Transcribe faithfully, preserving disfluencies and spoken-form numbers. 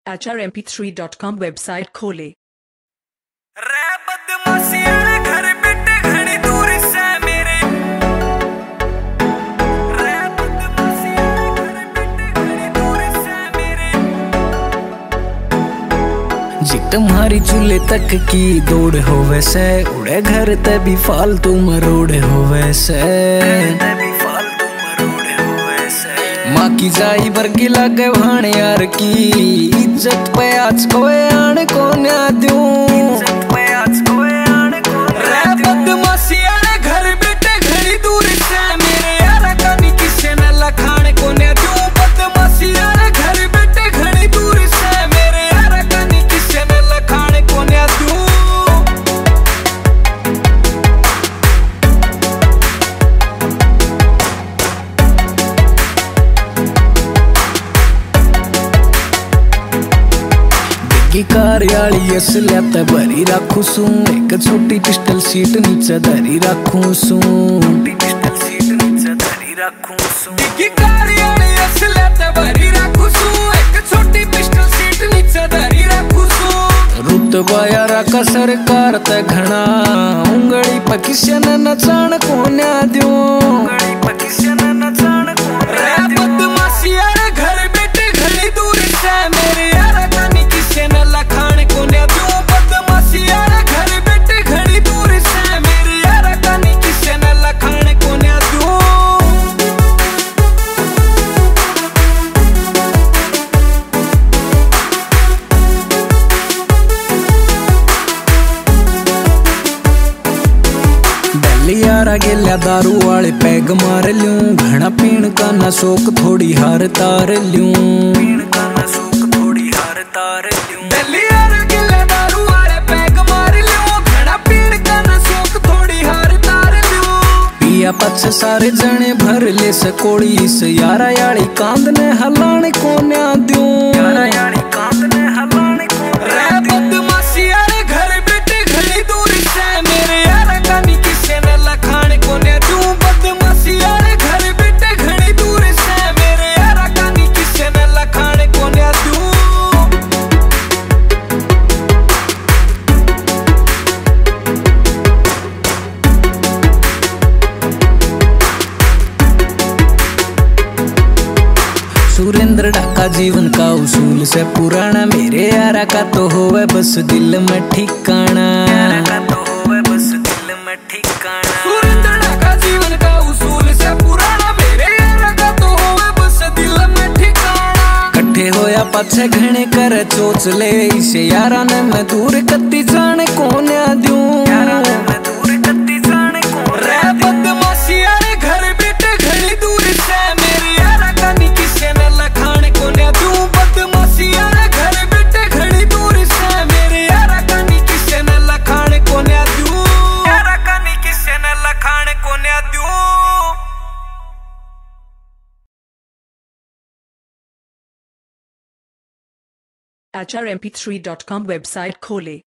H R M P three dot com website खोले। रे बदमाशियां घर बेटे घड़ी दूर से मेरे, रे बदमाशियां घर बेटे घड़ी दूर से मेरे। जी तुम्हारी चूल्हे तक की दौड़ हो वैसे, उड़े घर ते भी फालतू मरोड़ हो वैसे, माँ की जाई वर्गी लागे भाण यार की इज्जत पे आज कोई आने को ना दूं। रे बदमाशियां घर बेटे घड़ी दूर से मेरे, यार कनी किसे न लखाने को ना दूं। बदमाशियां घर बेटे घड़ी दूर से मेरे, यार कनी किसे न लखाने को ना दूं। की कार्याली असल्यात भरी राखू सू, एक छोटी पिस्टल सीट नीचे धरी राखू सू, पिस्टल सीट नीचे धरी राखू सू। की कार्याली असल्यात भरी राखू सू, एक छोटी पिस्टल सीट नीचे धरी राखू सू। रुतबा यारा का सरकार ते घणा, उंगली पकिशन नचाण कोन्या द्यो, उंगली पकिशन नचाण रे बदमाशियां घर बेटे घड़ी दूर से मेरे, यार कनी किसे न लखाने को ना दूं। बदमाशियां घर बेटे घड़ी दूर से मेरे, यार कनी किसे न लखाने को ना दूं। यारा गेल्या दारू वाले पैग मार लूं, घना पीण का ना शौक थोड़ी हार तार लूं, पीण का ना शौक थोड़ी हार तार लूं। दिल्ली यारा गेल्या दारू वाले पैग मार लूं, घना पीण का ना शौक थोड़ी हार तार लूं। पिया पछ सारे जने भर ले सकोड़ी से, यारा याली कांद ने हलाने को ना दूं, यारा याली कांद ने हलाने को रे बदमाशियां घर बेटे घड़ी दूर से मेरे, यार कनी किसे न लखाने को ना दूं। बदमाशियां घर बेटे घड़ी दूर से मेरे, यार कनी किसे न लखाने को ना दूं। सुरेंद्र डाका जीवन का उसूल से पुराना, मेरे यारा का तो होवे बस दिल में ठिकाना, यारा का तो होवे बस दिल में ठिकाना। सुरेंद्र डाका जीवन का उसूल से पुराना, मेरे यारा का तो होवे बस दिल में ठिकाना। कट्ठे होया पाछे घणे करे चोच ले, इसे यारा ने मैं दूर कत्ती जाने को ना दूं, यारा ने मैं दूर कत्ती जाने को रे बदमाशियां घर बेटे घड़ी दूर से मेरे, यारा कनी किसे न लखाने को ना दूं। बदमाशियां घर बेटे घड़ी दूर से मेरे, यारा कनी किसे न लखाने को ना दूं, यारा कनी किसे न लखाने को ना दूं। H R M P three dot com website खोले।